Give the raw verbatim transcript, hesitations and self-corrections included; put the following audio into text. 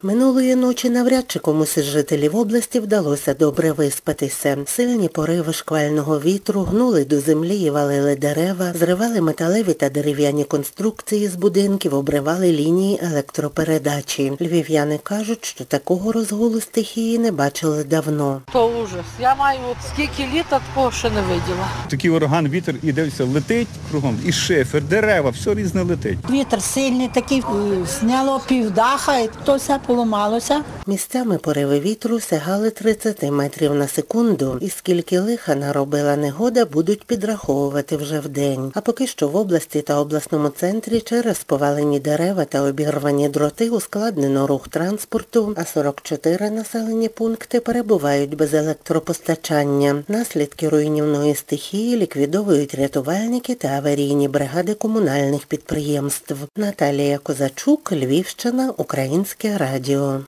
Минулої ночі навряд чи комусь із жителів області вдалося добре виспатися. Сильні пориви шквального вітру гнули до землі і валили дерева, зривали металеві та дерев'яні конструкції з будинків, обривали лінії електропередачі. Львів'яни кажуть, що такого розгулу стихії не бачили давно. То ужас. Я маю от скільки літ, такого ще не виділа. Такий ураган, вітер і дивиться, летить кругом, і шифер, дерева, все різне летить. Вітер сильний такий, зняло півдаха, і то все поламалося. Місцями пориви вітру сягали тридцять метрів на секунду, і скільки лиха наробила негода, будуть підраховувати вже вдень. А поки що в області та обласному центрі через повалені дерева та обірвані дроти ускладнено рух транспорту, а сорок чотири населені пункти перебувають без електропостачання. Наслідки руйнівної стихії ліквідовують рятувальники та аварійні бригади комунальних підприємств. Наталія Козачук, Львівщина, Українське радіо.